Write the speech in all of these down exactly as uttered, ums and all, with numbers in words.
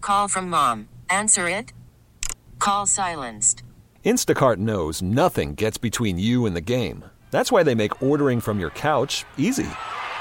Call from mom. Answer it. Call silenced. Instacart knows nothing gets between you and the game. That's why they make ordering from your couch easy.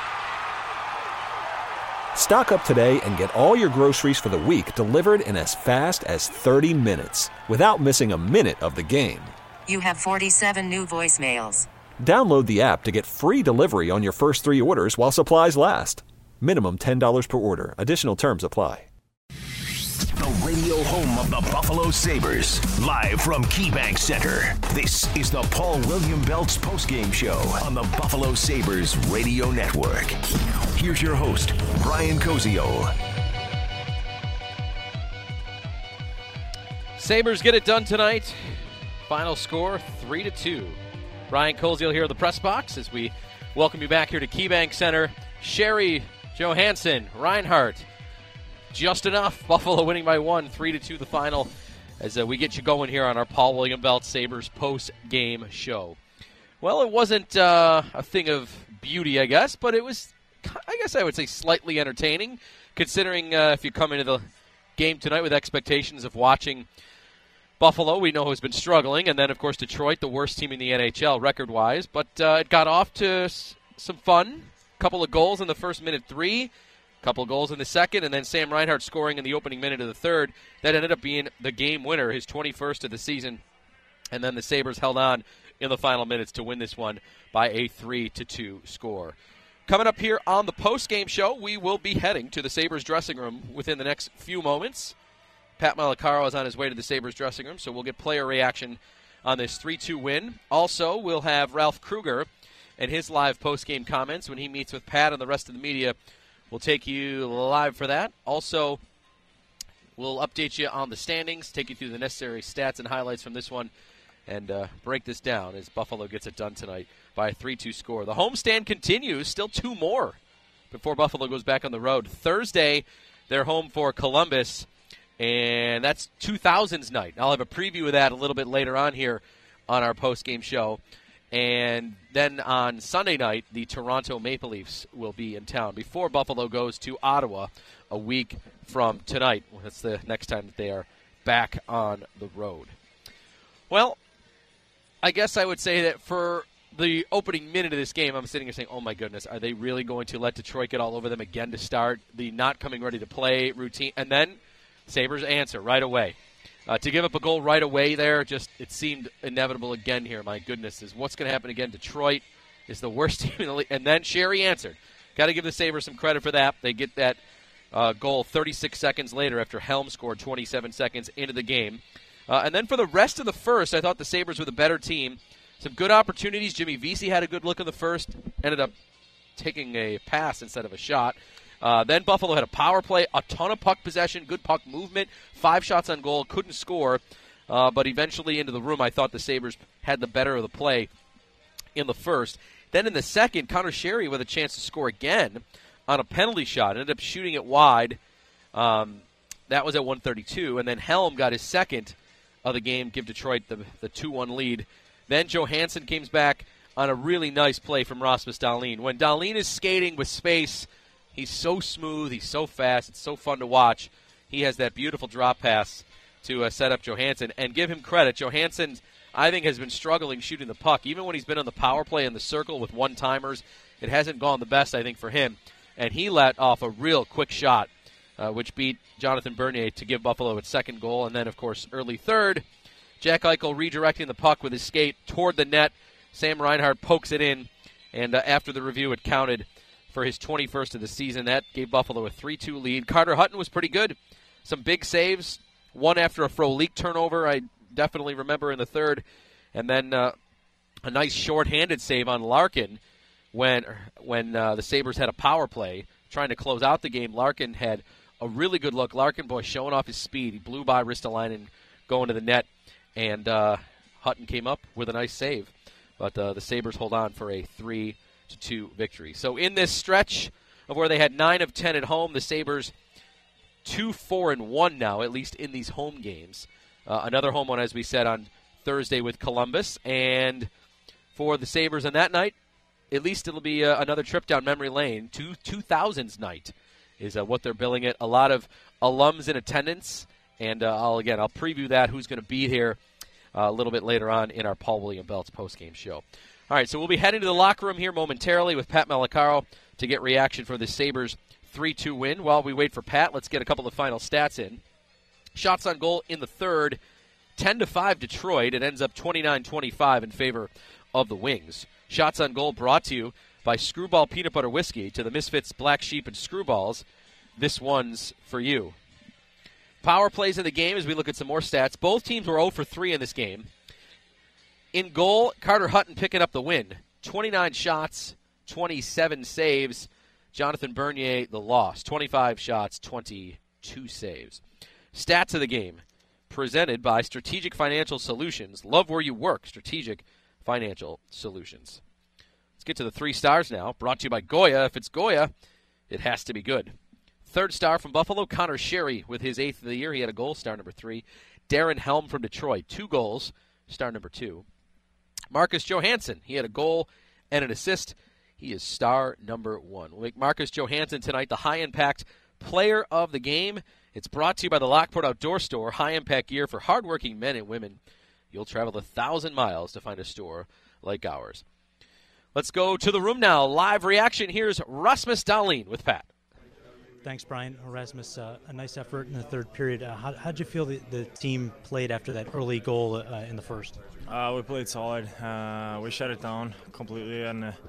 Stock up today and get all your groceries for the week delivered in as fast as thirty minutes without missing a minute of the game. You have forty-seven new voicemails. Download the app to get free delivery on your first three orders while supplies last. Minimum ten dollars per order. Additional terms apply. The radio home of the Buffalo Sabres. Live from KeyBank Center. This is the Paul William Belts postgame show on the Buffalo Sabres Radio Network. Here's your host, Brian Koziol. Sabres get it done tonight. Final score, three to two. Brian Koziol here at the press box as we welcome you back here to KeyBank Center. Sherry, Johansson, Reinhart. Just enough. Buffalo winning by one, three to two the final, as uh, we get you going here on our Paul William Belt Sabres post-game show. Well, it wasn't uh, a thing of beauty, I guess, but it was, I guess I would say, slightly entertaining, considering uh, if you come into the game tonight with expectations of watching Buffalo, we know who's been struggling, and then, of course, Detroit, the worst team in the N H L record-wise. But uh, it got off to s- some fun. A couple of goals in the first minute three. Couple goals in the second, and then Sam Reinhart scoring in the opening minute of the third. That ended up being the game winner, his twenty-first of the season. And then the Sabres held on in the final minutes to win this one by a three to two score. Coming up here on the post-game show, we will be heading to the Sabres dressing room within the next few moments. Pat Malacaro is on his way to the Sabres dressing room, so we'll get player reaction on this three two win. Also, we'll have Ralph Kruger and his live post-game comments when he meets with Pat and the rest of the media. We'll take you live for that. Also, we'll update you on the standings, take you through the necessary stats and highlights from this one, and uh, break this down as Buffalo gets it done tonight by a three two score. The homestand continues, still two more before Buffalo goes back on the road. Thursday, they're home for Columbus, and that's two thousands night. I'll have a preview of that a little bit later on here on our post-game show. And then on Sunday night, the Toronto Maple Leafs will be in town before Buffalo goes to Ottawa a week from tonight. That's the next time that they are back on the road. Well, I guess I would say that for the opening minute of this game, I'm sitting here saying, oh my goodness, are they really going to let Detroit get all over them again to start the not coming ready to play routine? And then Sabres answer right away. Uh, to give up a goal right away there, just it seemed inevitable again here. My goodness, is what's going to happen again? Detroit is the worst team in the league. And then Sherry answered. Got to give the Sabres some credit for that. They get that uh, goal thirty-six seconds later after Helm scored twenty-seven seconds into the game. Uh, and then for the rest of the first, I thought the Sabres were the better team. Some good opportunities. Jimmy Vesey had a good look in the first. Ended up taking a pass instead of a shot. Uh, then Buffalo had a power play, a ton of puck possession, good puck movement, five shots on goal, couldn't score. Uh, but eventually into the room, I thought the Sabres had the better of the play in the first. Then in the second, Connor Sherry with a chance to score again on a penalty shot. Ended up shooting it wide. Um, that was at one thirty-two. And then Helm got his second of the game, give Detroit the, the two one lead. Then Johansson comes back on a really nice play from Rasmus Dahlin. When Dahlin is skating with space, he's so smooth, he's so fast, it's so fun to watch. He has that beautiful drop pass to uh, set up Johansson. And give him credit, Johansson, I think, has been struggling shooting the puck. Even when he's been on the power play in the circle with one-timers, it hasn't gone the best, I think, for him. And he let off a real quick shot, uh, which beat Jonathan Bernier to give Buffalo its second goal. And then, of course, early third, Jack Eichel redirecting the puck with his skate toward the net. Sam Reinhart pokes it in, and uh, after the review, it counted for his twenty-first of the season. That gave Buffalo a three two lead. Carter Hutton was pretty good. Some big saves. One after a Frolik turnover, I definitely remember in the third. And then uh, a nice short-handed save on Larkin when when uh, the Sabres had a power play trying to close out the game. Larkin had a really good look. Larkin, boy, showing off his speed. He blew by Ristolainen going to the net, and uh, Hutton came up with a nice save. But uh, the Sabres hold on for a three to two victory. So in this stretch of where they had nine of ten at home, the Sabres two, four, and one now, at least in these home games. Uh, another home one, as we said, on Thursday with Columbus. And for the Sabres on that night, at least it'll be uh, another trip down memory lane to two thousands night is uh, what they're billing it. A lot of alums in attendance, and uh, I'll again I'll preview that who's going to be here uh, a little bit later on in our Paul William Belts postgame show. All right, so we'll be heading to the locker room here momentarily with Pat Malacaro to get reaction for the Sabres three two win. While we wait for Pat, let's get a couple of final stats in. Shots on goal in the third, ten to five Detroit. It ends up twenty-nine twenty-five in favor of the Wings. Shots on goal brought to you by Screwball Peanut Butter Whiskey. To the Misfits, Black Sheep, and Screwballs, this one's for you. Power plays in the game as we look at some more stats. Both teams were oh for three in this game. In goal, Carter Hutton picking up the win. twenty-nine shots, twenty-seven saves. Jonathan Bernier, the loss. twenty-five shots, twenty-two saves. Stats of the game, presented by Strategic Financial Solutions. Love where you work, Strategic Financial Solutions. Let's get to the three stars now, brought to you by Goya. If it's Goya, it has to be good. Third star from Buffalo, Connor Sherry with his eighth of the year. He had a goal, star number three. Darren Helm from Detroit, two goals, star number two. Marcus Johansson, he had a goal and an assist. He is star number one. We'll make Marcus Johansson tonight the high-impact player of the game. It's brought to you by the Lockport Outdoor Store, high-impact gear for hardworking men and women. You'll travel a thousand miles to find a store like ours. Let's go to the room now. Live reaction. Here's Rasmus Dahlin with Pat. Thanks, Brian. Rasmus, uh, a nice effort in the third period. Uh, how did you feel the, the team played after that early goal uh, in the first? Uh, we played solid. Uh, we shut it down completely, and uh,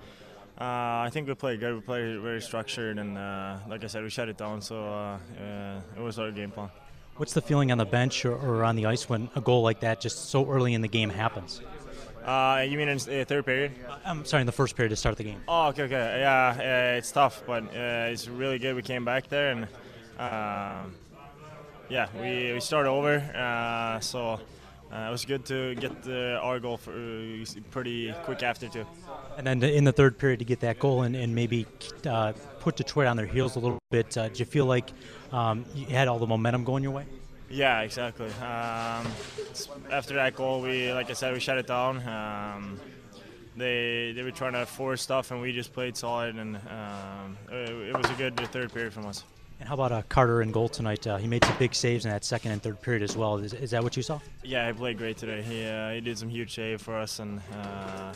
uh, I think we played good. We played very structured, and uh, like I said, we shut it down, so uh, uh, it was our game plan. What's the feeling on the bench or, or on the ice when a goal like that just so early in the game happens? Uh, you mean in the third period? Uh, I'm sorry, in the first period to start the game. Oh, okay, okay. Yeah, uh, it's tough, but uh, it's really good. We came back there, and uh, yeah, we, we started over, uh, so uh, it was good to get the, our goal for, uh, pretty quick after, too. And then in the third period to get that goal and, and maybe uh, put Detroit on their heels a little bit, uh, did you feel like um, you had all the momentum going your way? Yeah, exactly. Um, after that goal, we, like I said, we shut it down. Um, they they were trying to force stuff, and we just played solid, and um, it, it was a good third period from us. And how about uh, Carter in goal tonight? Uh, he made some big saves in that second and third period as well. Is, is that what you saw? Yeah, he played great today. He uh, he did some huge save for us, and uh,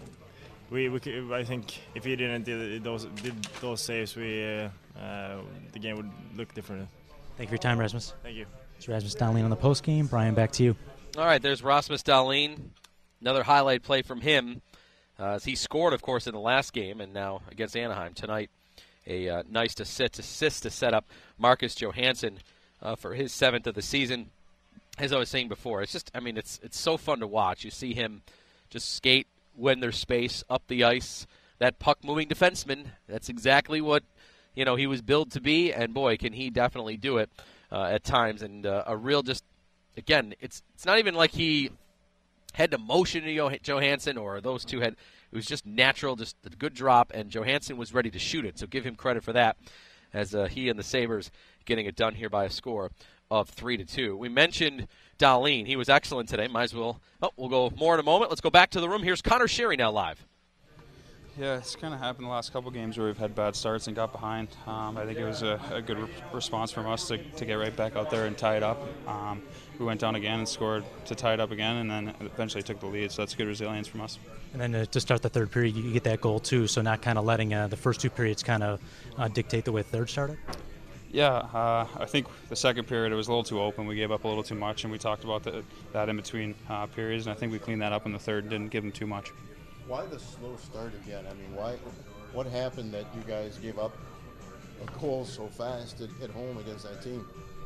we we could, I think if he didn't do those did those saves, we uh, uh, the game would look different. Thank you for your time, Rasmus. Thank you. It's Rasmus Dahlin on the post game. Brian, back to you. All right, there's Rasmus Dahlin. Another highlight play from him. Uh, as he scored, of course, in the last game, and now against Anaheim tonight. A uh, nice assist, assist to set up Marcus Johansson uh, for his seventh of the season. As I was saying before, it's just, I mean, it's it's so fun to watch. You see him just skate when there's space up the ice. That puck-moving defenseman, that's exactly what, you know, he was billed to be, and boy, can he definitely do it uh, at times. And uh, a real just, again, it's it's not even like he had to motion to Johansson or those two had. It was just natural, just a good drop, and Johansson was ready to shoot it. So give him credit for that, as uh, he and the Sabres getting it done here by a score of three to two. We mentioned Dahlin. He was excellent today. Might as well. Oh, we'll go more in a moment. Let's go back to the room. Here's Connor Sherry now live. Yeah, it's kind of happened the last couple games where we've had bad starts and got behind. Um, I think it was a, a good re- response from us to, to get right back out there and tie it up. Um, we went down again and scored to tie it up again, and then eventually took the lead. So that's good resilience from us. And then uh, to start the third period, you get that goal too. So not kind of letting uh, the first two periods kind of uh, dictate the way the third started. Yeah, uh, I think the second period it was a little too open. We gave up a little too much, and we talked about the, that in between uh, periods. And I think we cleaned that up in the third and didn't give them too much. Why the slow start again? I mean, why? What happened that you guys gave up a goal so fast at, at home against that team?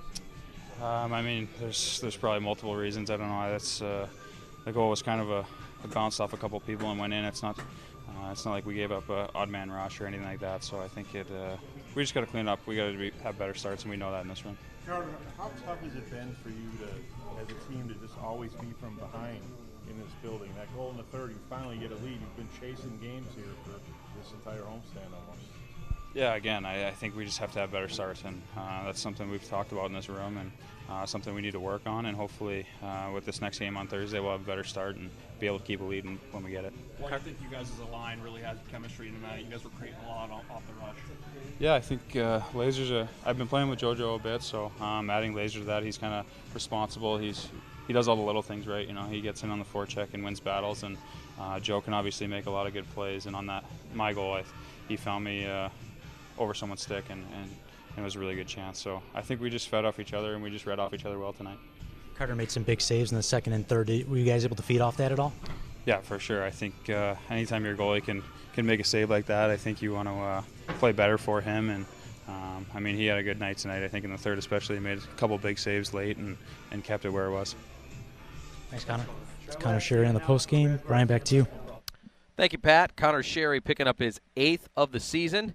Um, I mean, there's there's probably multiple reasons. I don't know. That's uh, the goal was kind of a, a bounced off a couple people and went in. It's not uh, it's not like we gave up a odd man rush or anything like that. So I think it uh, we just got to clean up. We got to have better starts, and we know that in this run. Carter, how tough has it been for you to, as a team, to just always be from behind in this building? That goal in the third, you finally get a lead. You've been chasing games here for this entire homestand almost. Yeah, again, I, I think we just have to have better starts, and uh, that's something we've talked about in this room, and uh, something we need to work on. And hopefully, uh, with this next game on Thursday, we'll have a better start and be able to keep a lead when we get it. Well, I think you guys as a line really had chemistry tonight. You guys were creating a lot off, off the rush. Yeah, I think uh, Laser's a. I've been playing with JoJo a bit, so um, adding Laser to that, he's kind of responsible. He's he does all the little things right. You know, he gets in on the forecheck and wins battles, and uh, Joe can obviously make a lot of good plays. And on that, my goal, I, he found me. Uh, over someone's stick, and, and, and it was a really good chance. So I think we just fed off each other, and we just read off each other well tonight. Carter made some big saves in the second and third. Were you guys able to feed off that at all? Yeah, for sure. I think uh, anytime your goalie can, can make a save like that, I think you want to uh, play better for him. And um, I mean, he had a good night tonight. I think in the third especially, he made a couple big saves late and, and kept it where it was. Thanks, Connor. It's Connor Sherry in the post game. Brian, back to you. Thank you, Pat. Connor Sherry picking up his eighth of the season.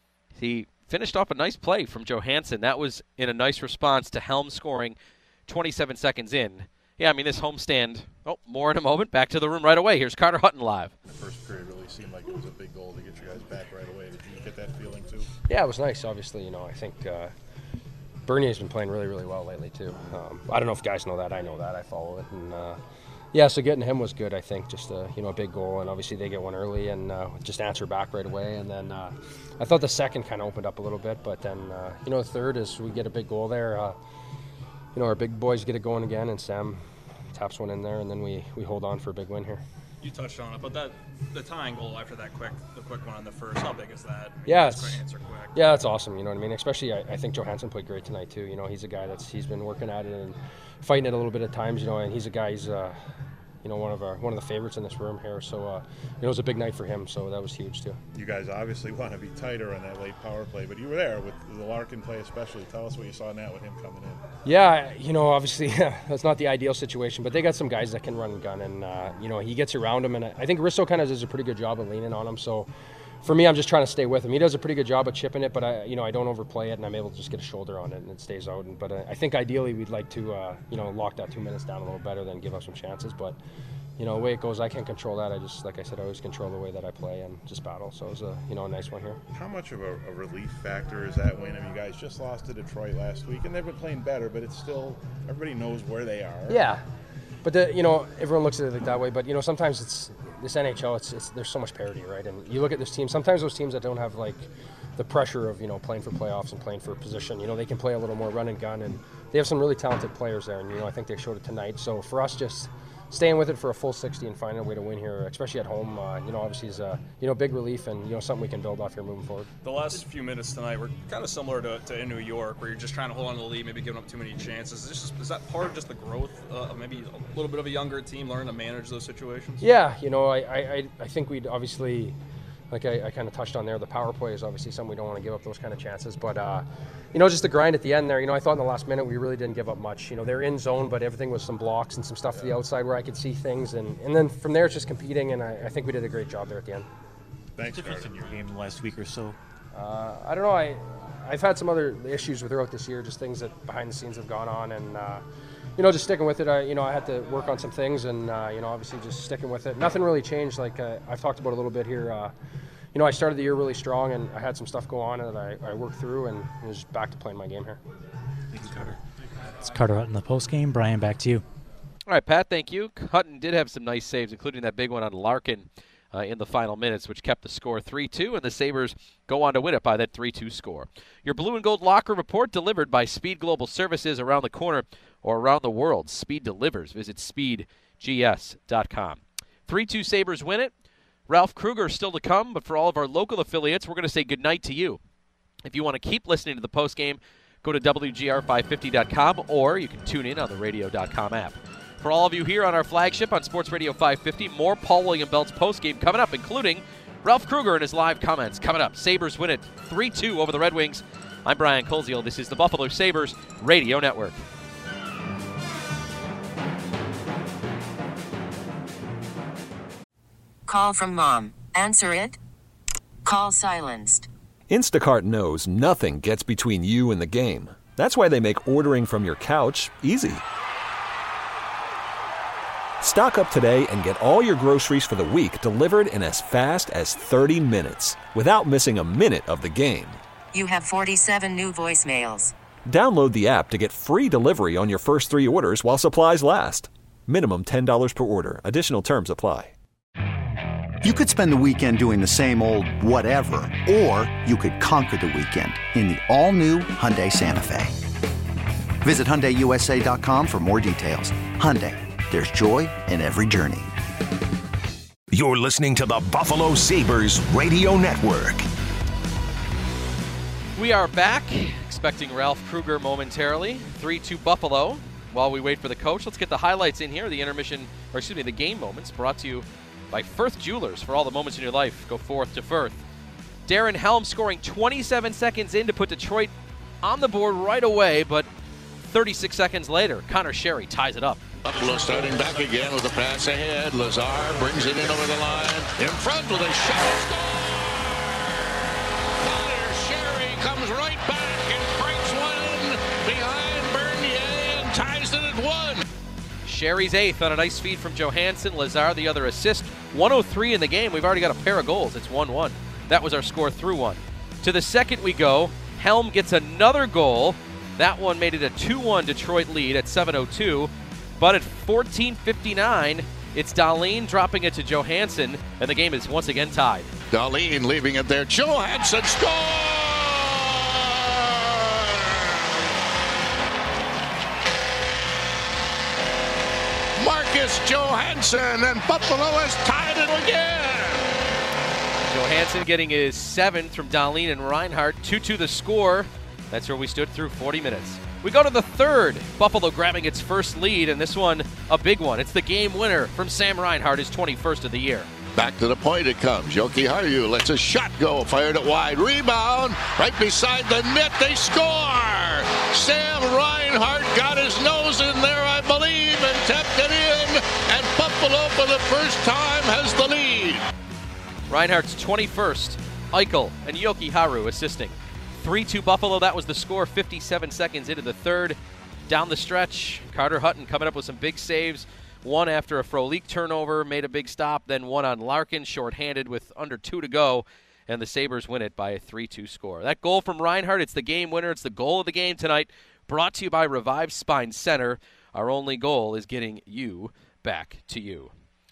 He finished off a nice play from Johansson. That was in a nice response to Helm scoring twenty-seven seconds in. Yeah, I mean, this homestand, oh, more in a moment. Back to the room right away. Here's Carter Hutton live. The first period really seemed like it was a big goal to get you guys back right away. Did you get that feeling too? Yeah, it was nice. Obviously, you know, I think uh, Bernier's been playing really, really well lately too. Um, I don't know if you guys know that. I know that. I follow it. And, uh, yeah, so getting him was good, I think. Just a, you know, a big goal, and obviously they get one early and uh, just answer back right away. And then uh, I thought the second kind of opened up a little bit, but then, uh, you know, the third is we get a big goal there. Uh, you know, our big boys get it going again, and Sam taps one in there, and then we, we hold on for a big win here. You touched on it, but that the tying goal after that quick the quick one on the first, how big is that? I mean, yeah, it's, it's, answer quick. yeah, it's awesome. You know what I mean? Especially, I, I think Johansson played great tonight too. You know, he's a guy that's he's been working at it and fighting it a little bit at times. You know, and he's a guy. He's uh, you know, one of our one of the favorites in this room here. So, uh, you know, it was a big night for him. So that was huge too. You guys obviously want to be tighter on that late power play, but you were there with the Larkin play especially. Tell us what you saw in that with him coming in. Yeah, you know, obviously that's not the ideal situation, but they got some guys that can run and gun, and uh, you know, he gets around him, and I think Risto kind of does a pretty good job of leaning on him. So for me, I'm just trying to stay with him. He does a pretty good job of chipping it, but I, you know, I don't overplay it, and I'm able to just get a shoulder on it, and it stays out. And, but uh, I think ideally we'd like to, uh, you know, lock that two minutes down a little better than give up some chances. But you know, the way it goes, I can't control that. I just, like I said, I always control the way that I play and just battle. So it was a, you know, a nice one here. How much of a, a relief factor is that win? I mean, you guys just lost to Detroit last week, and they've been playing better, but it's still, everybody knows where they are. Yeah, but the, you know, everyone looks at it like that way. But you know, sometimes it's this N H L. It's, it's there's so much parity, right? And you look at this team. Sometimes those teams that don't have like the pressure of, you know, playing for playoffs and playing for a position, you know, they can play a little more run and gun, and they have some really talented players there. And you know, I think they showed it tonight. So for us, just staying with it for a full sixty and finding a way to win here, especially at home, uh, you know, obviously is a, you know, big relief and, you know, something we can build off here moving forward. The last few minutes tonight were kind of similar to, to in New York, where you're just trying to hold on to the lead, maybe giving up too many chances. Is, this just, is that part of just the growth uh, of maybe a little bit of a younger team learning to manage those situations? Yeah, you know, I, I, I think we'd obviously, like I, I kind of touched on there, the power play is obviously something we don't want to give up those kind of chances. But, uh, you know, just the grind at the end there, you know, I thought in the last minute we really didn't give up much. You know, they're in zone, but everything was some blocks and some stuff to the outside where I could see things. And, and then from there, it's just competing, and I, I think we did a great job there at the end. Thanks, What's the difference in your game the last week or so? Uh, I don't know. I, I've had some other issues throughout this year, just things that behind the scenes have gone on. And, uh, you know, just sticking with it. I, you know, I had to work on some things, and, uh, you know, obviously just sticking with it. Nothing really changed. Like uh, I've talked about a little bit here. Uh, You know, I started the year really strong, and I had some stuff go on that I, I worked through, and I was back to playing my game here. Thanks, Carter. It's Carter Hutton, the post game. Brian, back to you. All right, Pat, thank you. Hutton did have some nice saves, including that big one on Larkin uh, in the final minutes, which kept the score three two, and the Sabres go on to win it by that three two score. Your Blue and Gold Locker Report delivered by Speed Global Services around the corner or around the world. Speed delivers. Visit speed g s dot com. three two Sabres win it. Ralph Kruger still to come, but for all of our local affiliates, we're going to say goodnight to you. If you want to keep listening to the postgame, go to W G R five fifty dot com, or you can tune in on the radio dot com app. For all of you here on our flagship on Sports Radio five fifty, more Paul William Belt's postgame coming up, including Ralph Kruger and his live comments coming up. Sabres win it three two over the Red Wings. I'm Brian Koziel. This is the Buffalo Sabres Radio Network. Call from mom. Answer it. Call silenced. Instacart knows nothing gets between you and the game. That's why they make ordering from your couch easy. Stock up today and get all your groceries for the week delivered in as fast as thirty minutes without missing a minute of the game. You have forty-seven new voicemails. Download the app to get free delivery on your first three orders while supplies last. Minimum ten dollars per order. Additional terms apply. You could spend the weekend doing the same old whatever, or you could conquer the weekend in the all-new Hyundai Santa Fe. Visit Hyundai U S A dot com for more details. Hyundai, there's joy in every journey. You're listening to the Buffalo Sabres Radio Network. We are back, expecting Ralph Kruger momentarily. three two Buffalo. While we wait for the coach, let's get the highlights in here. The intermission, or excuse me, the game moments brought to you by Firth Jewelers. For all the moments in your life, go forth to Firth. Darren Helm scoring twenty-seven seconds in to put Detroit on the board right away, but thirty-six seconds later, Connor Sherry ties it up. Buffalo starting back again with a pass ahead. Lazar brings it in over the line. In front with a shot. Connor Sherry comes right back and breaks one behind Bernier and ties it at one. Sherry's eighth on a nice feed from Johansson. Lazar the other assist. one oh three in the game. We've already got a pair of goals. It's one one. That was our score through one. To the second we go. Helm gets another goal. That one made it a two one Detroit lead at seven oh two. But at fourteen fifty-nine, it's Dahlin dropping it to Johansson, and the game is once again tied. Dahlin leaving it there. Johansson scores! Marcus Johansson, and Buffalo has tied it again. Johansson getting his seventh from Dahlin and Reinhart. two two the score. That's where we stood through forty minutes. We go to the third. Buffalo grabbing its first lead, and this one a big one. It's the game winner from Sam Reinhart, his twenty-first of the year. Back to the point it comes. Jokiharju lets a shot go. Fired it wide. Rebound. Right beside the net. They score. Sam Reinhart got his nose in there, I believe, and tapped it in. And Buffalo, for the first time, has the lead. Reinhart's twenty-first. Eichel and Jokiharju assisting. three two Buffalo. That was the score fifty-seven seconds into the third. Down the stretch, Carter Hutton coming up with some big saves. One after a Frolik turnover, made a big stop. Then one on Larkin, shorthanded with under two to go. And the Sabres win it by a three two score. That goal from Reinhart, it's the game winner. It's the goal of the game tonight. Brought to you by Revive Spine Center. Our only goal is getting you back to you.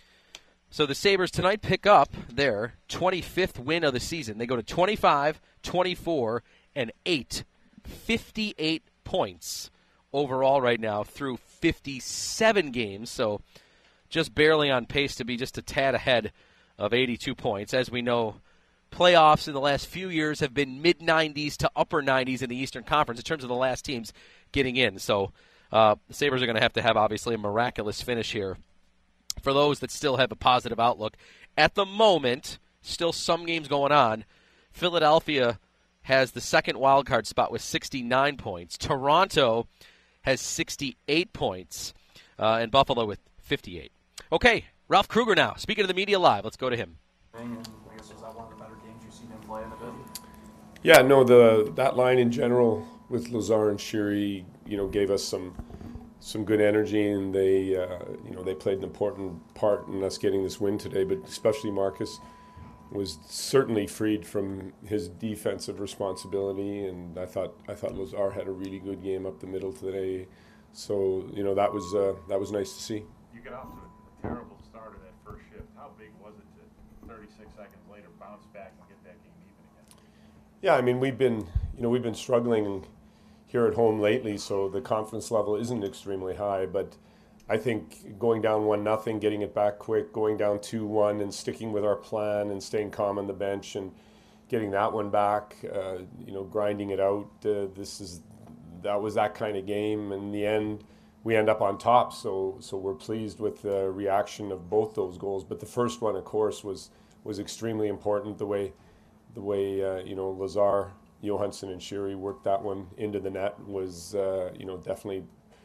So the Sabres tonight pick up their twenty-fifth win of the season. They go to twenty-five, twenty-four, and eight. fifty-eight points overall right now through fifty-seven games. So just barely on pace to be just a tad ahead of eighty-two points. As we know, playoffs in the last few years have been mid nineties to upper nineties in the Eastern Conference in terms of the last teams getting in. So uh, the Sabres are going to have to have, obviously, a miraculous finish here for those that still have a positive outlook. At the moment, still some games going on. Philadelphia has the second wildcard spot with sixty-nine points. Toronto has sixty-eight points, uh, and Buffalo with fifty-eight. Okay, Ralph Kruger now. Speaking of the media live, let's go to him. And I guess was that one of the better games you've seen him play in a bit? Yeah, no, the that line in general with Lazar and Sheary, you know, gave us some some good energy, and they, uh, you know, they played an important part in us getting this win today. But especially Marcus was certainly freed from his defensive responsibility, and I thought I thought Lazar had a really good game up the middle today. So you know that was uh, that was nice to see. You got off to a terrible start of that first shift. How big was it to thirty-six seconds later bounce back and get that game even again? Yeah, I mean we've been you know we've been struggling here at home lately, so the confidence level isn't extremely high, but I think going down one nothing, getting it back quick, going down two one, and sticking with our plan and staying calm on the bench and getting that one back, uh, you know, grinding it out. Uh, this is that was that kind of game. In the end, we end up on top, so so we're pleased with the reaction of both those goals. But the first one, of course, was was extremely important. The way the way uh, you know Lazar, Johansson, and Sheary worked that one into the net was uh, you know definitely.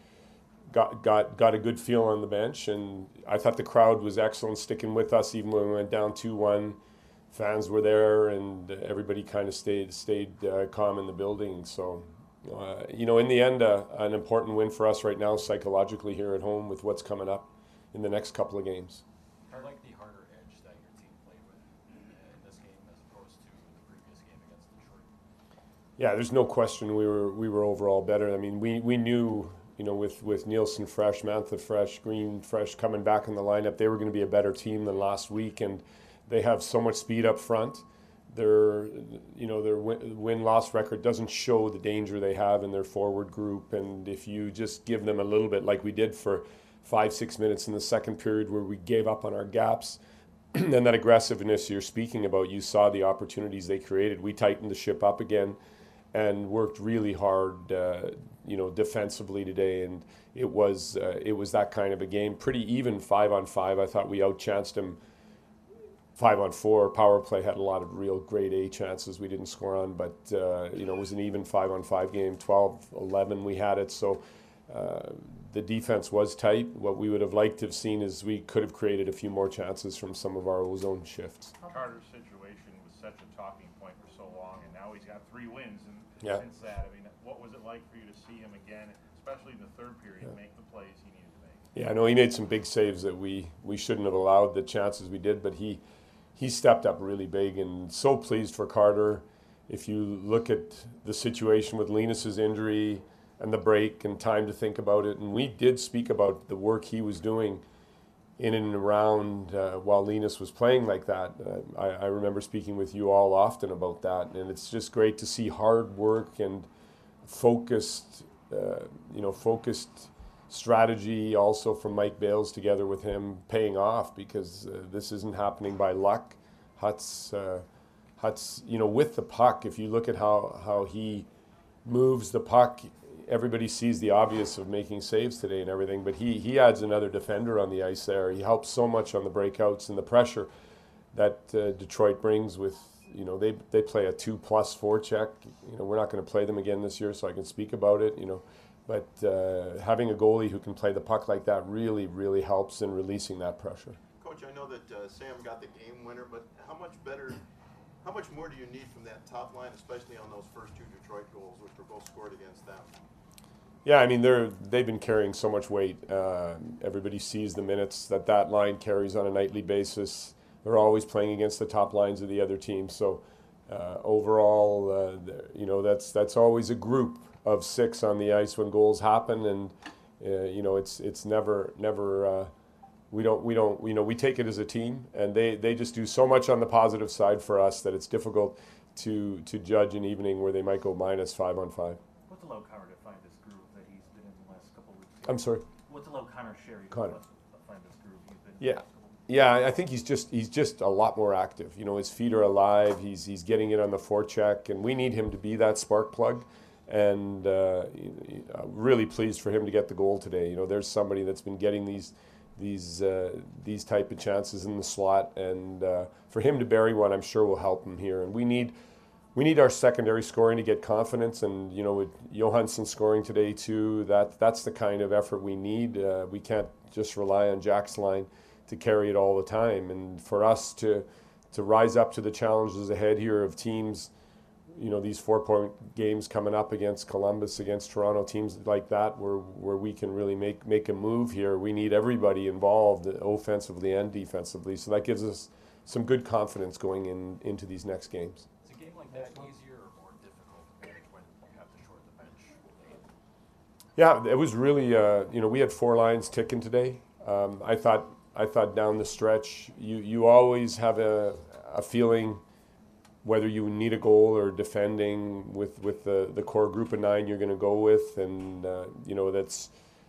Got, got got a good feel on the bench, and I thought the crowd was excellent, sticking with us even when we went down two one. Fans were there, and everybody kind of stayed stayed uh, calm in the building. So, uh, you know, in the end, uh, an important win for us right now psychologically here at home with what's coming up in the next couple of games. I like the harder edge that your team played with in this game as opposed to the previous game against Detroit. Yeah, there's no question we were we were overall better. I mean, we, we knew, you know, with, with Nielsen fresh, Mantha fresh, Green fresh coming back in the lineup, they were going to be a better team than last week, and they have so much speed up front. Their, you know, their win-loss record doesn't show the danger they have in their forward group, and if you just give them a little bit, like we did for five, six minutes in the second period where we gave up on our gaps, and that aggressiveness you're speaking about, you saw the opportunities they created. We tightened the ship up again and worked really hard, uh, you know, defensively today, and it was uh, it was that kind of a game. Pretty even five on five. I thought we outchanced them. Five on four, power play had a lot of real grade A chances we didn't score on, but uh, you know, it was an even five on five game, twelve eleven we had it, so uh, the defense was tight. What we would have liked to have seen is we could have created a few more chances from some of our ozone shifts. Carter's situation was such a talking point for so long, and now he's got three wins, and yeah. since that, I mean, what was it like for you to see him again, especially in the third period, yeah. make the plays he needed to make? Yeah, I know he made some big saves that we, we shouldn't have allowed the chances we did, but he He stepped up really big, and so pleased for Carter. If you look at the situation with Linus's injury and the break and time to think about it, and we did speak about the work he was doing in and around uh, while Linus was playing like that. Uh, I, I remember speaking with you all often about that, and it's just great to see hard work and focused, uh, you know, focused strategy also from Mike Bales together with him paying off, because uh, this isn't happening by luck. Hutt's, uh, Hutt's, you know, with the puck, if you look at how, how he moves the puck, everybody sees the obvious of making saves today and everything, but he, he adds another defender on the ice there. He helps so much on the breakouts and the pressure that uh, Detroit brings with, you know, they they play a two plus four check. You know, we're not going to play them again this year, so I can speak about it, you know. But uh, having a goalie who can play the puck like that really, really helps in releasing that pressure. Coach, I know that uh, Sam got the game winner, but how much better, how much more do you need from that top line, especially on those first two Detroit goals, which were both scored against them? Yeah, I mean, they're, they've been carrying so much weight. Uh, everybody sees the minutes that that line carries on a nightly basis. They're always playing against the top lines of the other team. So uh, overall, uh, you know, that's that's always a group of six on the ice when goals happen, and uh, you know, it's it's never never uh, we don't we don't you know we take it as a team, and they, they just do so much on the positive side for us that it's difficult to to judge an evening where they might go minus five on five. What's allowed Connor to find this groove that he's been in the last couple of weeks? I'm sorry. What's allowed Connor Sherry to Connor. find this groove he's been Yeah. Yeah, I think he's just he's just a lot more active. You know, his feet are alive. He's he's getting it on the forecheck, and we need him to be that spark plug. And uh, really pleased for him to get the goal today. You know, there's somebody that's been getting these these uh, these type of chances in the slot, and uh, for him to bury one, I'm sure will help him here. And we need we need our secondary scoring to get confidence. And you know, with Johansson scoring today too, that that's the kind of effort we need. Uh, we can't just rely on Jack's line to carry it all the time. And for us to to rise up to the challenges ahead here of teams, you know, these four-point games coming up against Columbus, against Toronto, teams like that, where where we can really make make a move here. We need everybody involved, offensively and defensively. So that gives us some good confidence going in into these next games. Is a game like that easier or more difficult to manage when you have to shorten the bench? Yeah, it was really, uh, you know, we had four lines ticking today. Um, I thought I thought down the stretch, you you always have a a feeling, whether you need a goal or defending with, with the, the core group of nine you're going to go with. And, uh, you know, that's,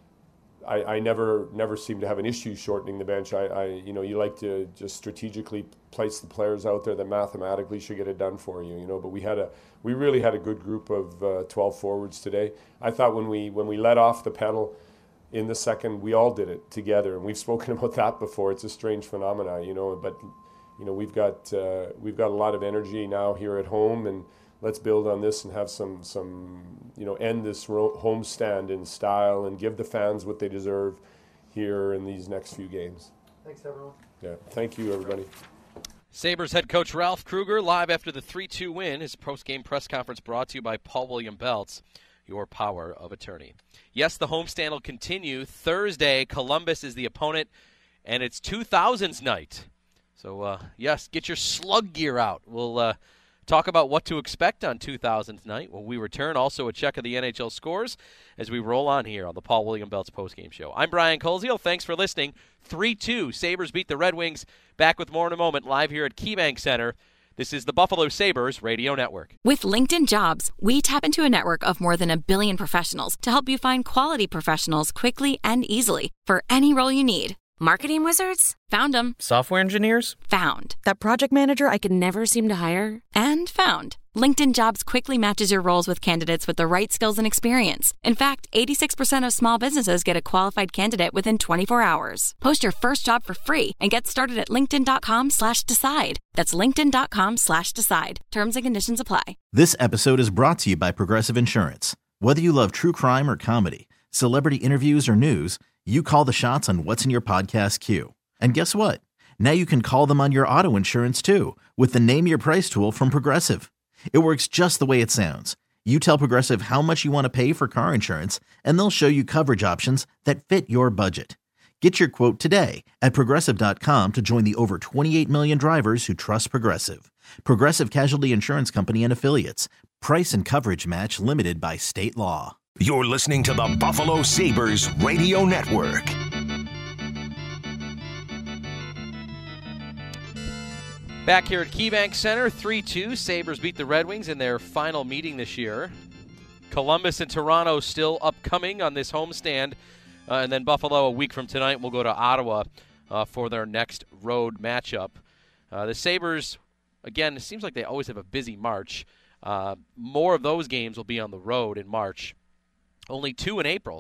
I, I never never seem to have an issue shortening the bench. I, I, you know, you like to just strategically place the players out there that mathematically should get it done for you, you know. But we had a, we really had a good group of uh, twelve forwards today. I thought when we, when we let off the pedal in the second, we all did it together. And we've spoken about that before. It's a strange phenomena, you know, but you know, we've got uh, we've got a lot of energy now here at home, and let's build on this and have some some you know end this ro- homestand in style and give the fans what they deserve here in these next few games. Thanks, everyone. Yeah, thank you, everybody. Sabres head coach Ralph Kruger live after the three two win. His post-game press conference brought to you by Paul William Belts, your power of attorney. Yes, the homestand will continue Thursday. Columbus is the opponent. and it's two thousands night. So, uh, yes, get your slug gear out. We'll uh, talk about what to expect on two thousands night when we return. Also, a check of the N H L scores as we roll on here on the Paul William Belts postgame show. I'm Brian Koziel. Thanks for listening. three two, Sabres beat the Red Wings. Back with more in a moment, live here at KeyBank Center. This is the Buffalo Sabres Radio Network. With LinkedIn Jobs, we tap into a network of more than a billion professionals to help you find quality professionals quickly and easily for any role you need. Marketing wizards? Found them. Software engineers? Found. That project manager I could never seem to hire? And found. LinkedIn Jobs quickly matches your roles with candidates with the right skills and experience. In fact, eighty-six percent of small businesses get a qualified candidate within twenty-four hours. Post your first job for free and get started at linkedin.com slash decide. That's linkedin.com slash decide. Terms and conditions apply. This episode is brought to you by Progressive Insurance. Whether you love true crime or comedy, celebrity interviews or news, you call the shots on what's in your podcast queue. And guess what? Now you can call them on your auto insurance too with the Name Your Price tool from Progressive. It works just the way it sounds. You tell Progressive how much you want to pay for car insurance, and they'll show you coverage options that fit your budget. Get your quote today at Progressive dot com to join the over twenty-eight million drivers who trust Progressive. Progressive Casualty Insurance Company and Affiliates. Price and coverage match limited by state law. You're listening to the Buffalo Sabres Radio Network. Back here at KeyBank Center, three two. Sabres beat the Red Wings in their final meeting this year. Columbus and Toronto still upcoming on this homestand. Uh, and then Buffalo, a week from tonight, will go to Ottawa uh, for their next road matchup. Uh, the Sabres, again, it seems like they always have a busy March. Uh, more of those games will be on the road in March. Only two in April.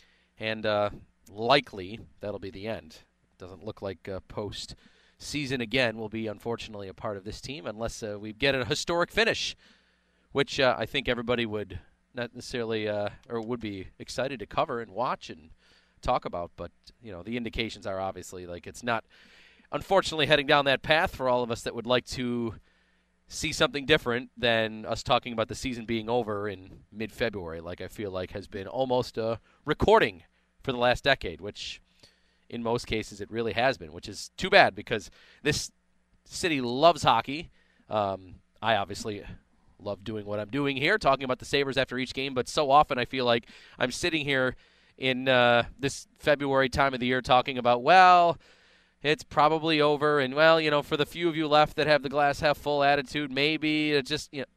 And uh, likely that'll be the end. Doesn't look like uh, post season again will be, unfortunately, a part of this team unless uh, we get a historic finish, which uh, I think everybody would not necessarily uh, or would be excited to cover and watch and talk about. But, you know, the indications are obviously like it's not, unfortunately, heading down that path for all of us that would like to see something different than us talking about the season being over in mid-February, like I feel like has been almost a recording for the last decade, which in most cases it really has been, which is too bad because this city loves hockey. Um, I obviously love doing what I'm doing here, talking about the Sabres after each game, but so often I feel like I'm sitting here in uh, this February time of the year talking about, well, it's probably over, and, well, you know, for the few of you left that have the glass half full attitude, maybe it just, you know,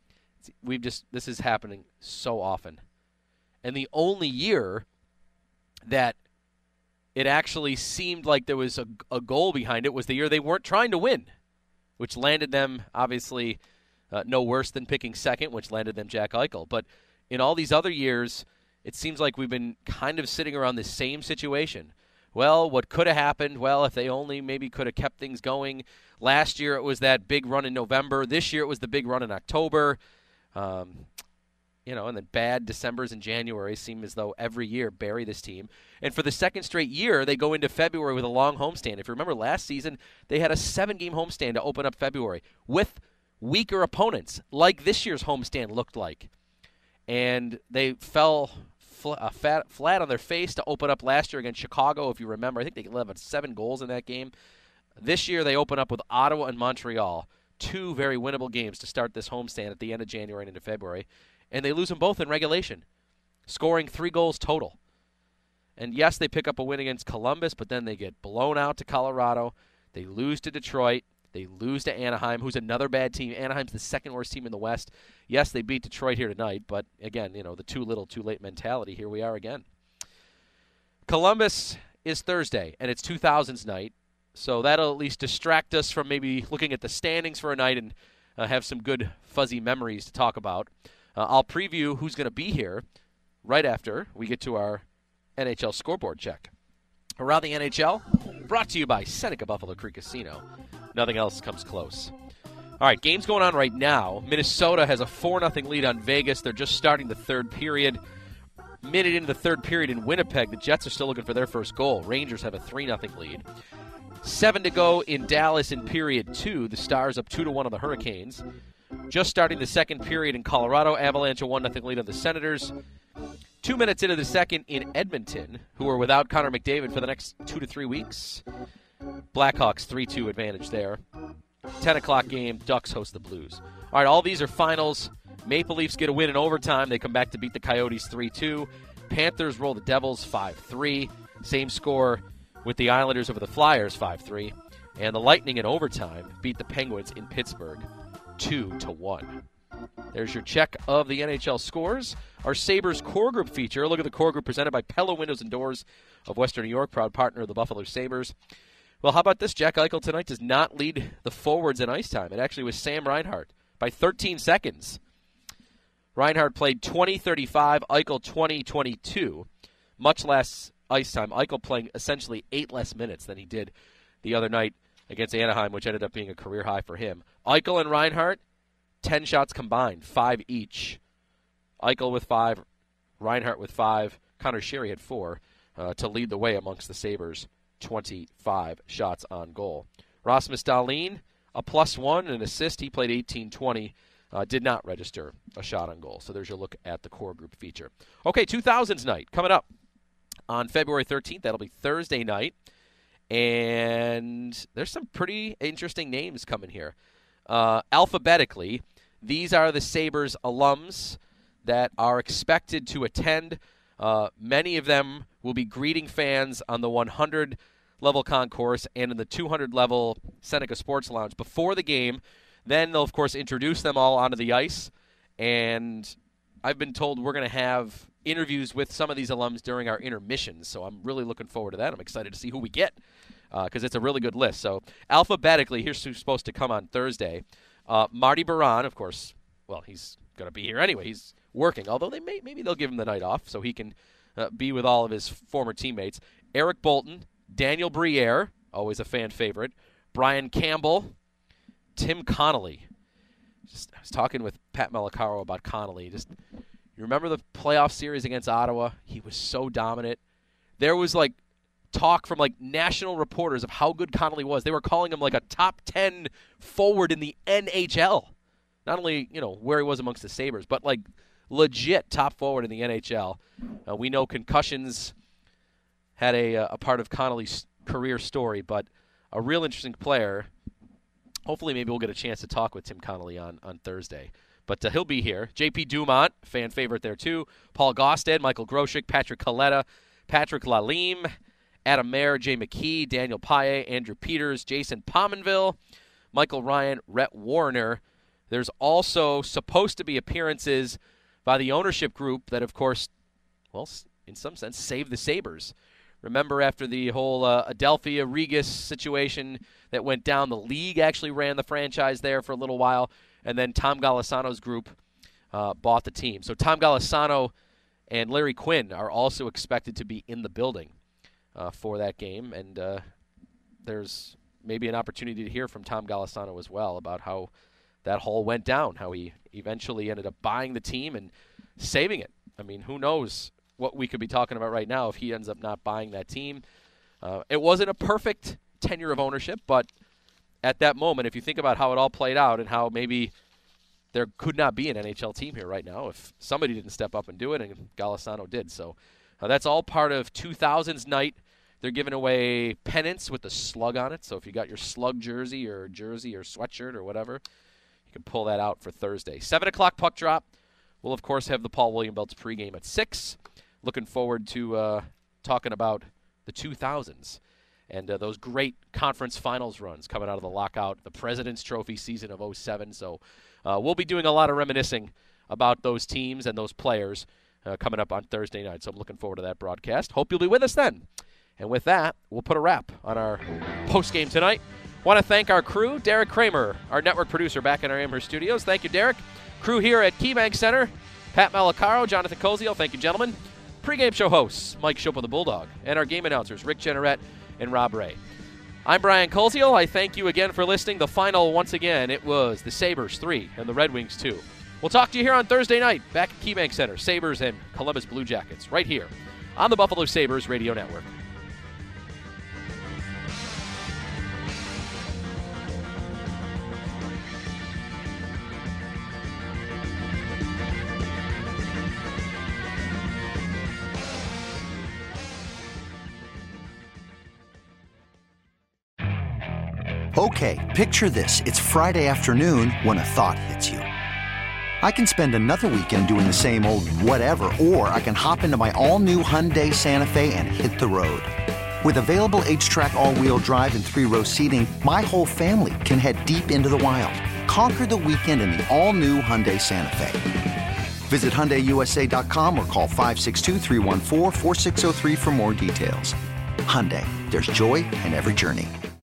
we've just, this is happening so often. And the only year that it actually seemed like there was a, a goal behind it was the year they weren't trying to win, which landed them, obviously, uh, no worse than picking second, which landed them Jack Eichel. But in all these other years, it seems like we've been kind of sitting around the same situation. Well, what could have happened? Well, if they only maybe could have kept things going. Last year it was that big run in November. This year it was the big run in October. Um, you know, and then bad Decembers and Januaries seem as though every year bury this team. And for the second straight year, they go into February with a long homestand. If you remember last season, they had a seven-game homestand to open up February with weaker opponents, like this year's homestand looked like. And they fell fl- uh, fat, flat on their face to open up last year against Chicago, if you remember. I think they led seven goals in that game. This year they open up with Ottawa and Montreal, two very winnable games to start this homestand at the end of January and into February. And they lose them both in regulation, scoring three goals total. And yes, they pick up a win against Columbus, but then they get blown out to Colorado. They lose to Detroit. They lose to Anaheim, who's another bad team. Anaheim's the second worst team in the West. Yes, they beat Detroit here tonight, but again, you know, the too little, too late mentality. Here we are again. Columbus is Thursday, and it's two thousands night, so that'll at least distract us from maybe looking at the standings for a night and uh, have some good fuzzy memories to talk about. Uh, I'll preview who's going to be here right after we get to our N H L scoreboard check. Around the N H L, brought to you by Seneca Buffalo Creek Casino. Nothing else comes close. All right, games going on right now. Minnesota has a four nothing lead on Vegas. They're just starting the third period. Minute into the third period in Winnipeg, the Jets are still looking for their first goal. Rangers have a three nothing lead. Seven to go in Dallas in period two. The Stars up two to one on the Hurricanes. Just starting the second period in Colorado. Avalanche a one nothing lead on the Senators. Two minutes into the second in Edmonton, who are without Connor McDavid for the next two to three weeks. Blackhawks three two advantage there. ten o'clock game, Ducks host the Blues. All right, all these are finals. Maple Leafs get a win in overtime. They come back to beat the Coyotes three two. Panthers roll the Devils five three. Same score with the Islanders over the Flyers five three. And the Lightning in overtime beat the Penguins in Pittsburgh two to one. There's your check of the N H L scores. Our Sabres Core Group feature. Look at the Core Group presented by Pella Windows and Doors of Western New York, proud partner of the Buffalo Sabres. Well, how about this? Jack Eichel tonight does not lead the forwards in ice time. It actually was Sam Reinhart by thirteen seconds. Reinhart played twenty thirty-five, Eichel twenty twenty-two. Much less ice time. Eichel playing essentially eight less minutes than he did the other night against Anaheim, which ended up being a career high for him. Eichel and Reinhart, ten shots combined, five each. Eichel with five, Reinhart with five. Connor Sherry had four uh, to lead the way amongst the Sabres. twenty-five shots on goal. Rasmus Dahlin, a plus one, an assist. He played eighteen twenty, uh, did not register a shot on goal. So there's your look at the Core Group feature. Okay, two thousands night coming up on February thirteenth. That'll be Thursday night. And there's some pretty interesting names coming here. Uh, alphabetically, these are the Sabres alums that are expected to attend. Uh, many of them will be greeting fans on the one hundred level concourse and in the two hundred level Seneca Sports Lounge before the game. Then they'll, of course, introduce them all onto the ice. And I've been told we're going to have interviews with some of these alums during our intermissions. So I'm really looking forward to that. I'm excited to see who we get because uh, it's a really good list. So alphabetically, here's who's supposed to come on Thursday. Uh, Marty Baron, of course. Well, he's going to be here anyway. He's working, although they may maybe they'll give him the night off so he can uh, be with all of his former teammates. Eric Bolton, Daniel Briere, always a fan favorite, Brian Campbell, Tim Connolly. Just I was talking with Pat Malacaro about Connolly. Just you remember the playoff series against Ottawa? He was so dominant. There was like talk from like national reporters of how good Connolly was. They were calling him like a top ten forward in the N H L. Not only, you know, where he was amongst the Sabres, but like legit top forward in the N H L. Uh, we know concussions had a, a part of Connolly's career story, but a real interesting player. Hopefully maybe we'll get a chance to talk with Tim Connolly on, on Thursday. But uh, he'll be here. J P Dumont, fan favorite there too. Paul Gaustad, Michael Grosek, Patrick Coletta, Patrick Lalime, Adam Mayer, Jay McKee, Daniel Paye, Andrew Peters, Jason Pominville, Michael Ryan, Rhett Warner. There's also supposed to be appearances by the ownership group that, of course, well, in some sense, saved the Sabres. Remember after the whole uh, Adelphia Regis situation that went down, the league actually ran the franchise there for a little while, and then Tom Golisano's group uh, bought the team. So Tom Golisano and Larry Quinn are also expected to be in the building uh, for that game, and uh, there's maybe an opportunity to hear from Tom Golisano as well about how that haul went down, how he eventually ended up buying the team and saving it. I mean, who knows what we could be talking about right now if he ends up not buying that team. Uh, it wasn't a perfect tenure of ownership, but at that moment, if you think about how it all played out and how maybe there could not be an N H L team here right now if somebody didn't step up and do it, and Golisano did. So uh, that's all part of two thousands night. They're giving away pennants with the slug on it. So if you got your slug jersey or jersey or sweatshirt or whatever, you can pull that out for Thursday. seven o'clock puck drop. We'll, of course, have the Paul William Belts pregame at six. Looking forward to uh, talking about the two thousands and uh, those great conference finals runs coming out of the lockout, the President's Trophy season of oh seven. So uh, we'll be doing a lot of reminiscing about those teams and those players uh, coming up on Thursday night. So I'm looking forward to that broadcast. Hope you'll be with us then. And with that, we'll put a wrap on our postgame tonight. Want to thank our crew, Derek Kramer, our network producer back in our Amherst studios. Thank you, Derek. Crew here at KeyBank Center, Pat Malacaro, Jonathan Koziel. Thank you, gentlemen. Pre-game show hosts, Mike Schopp, the Bulldog, and our game announcers, Rick Generette and Rob Ray. I'm Brian Koziel. I thank you again for listening. The final, once again, it was the Sabres three and the Red Wings two. We'll talk to you here on Thursday night, back at KeyBank Center, Sabres and Columbus Blue Jackets, right here on the Buffalo Sabres Radio Network. Okay, picture this. It's Friday afternoon when a thought hits you. I can spend another weekend doing the same old whatever, or I can hop into my all-new Hyundai Santa Fe and hit the road. With available H-Track all-wheel drive and three-row seating, my whole family can head deep into the wild. Conquer the weekend in the all-new Hyundai Santa Fe. Visit Hyundai U S A dot com or call five six two, three one four, four six zero three for more details. Hyundai, there's joy in every journey.